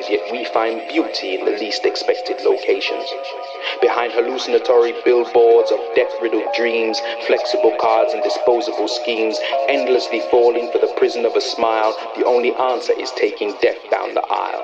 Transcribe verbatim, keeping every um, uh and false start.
issues, yet we find beauty in the least expected locations. Behind hallucinatory billboards of death-riddled dreams, flexible cards and disposable schemes, endlessly falling for the prison of a smile, the only answer is taking death down the aisle.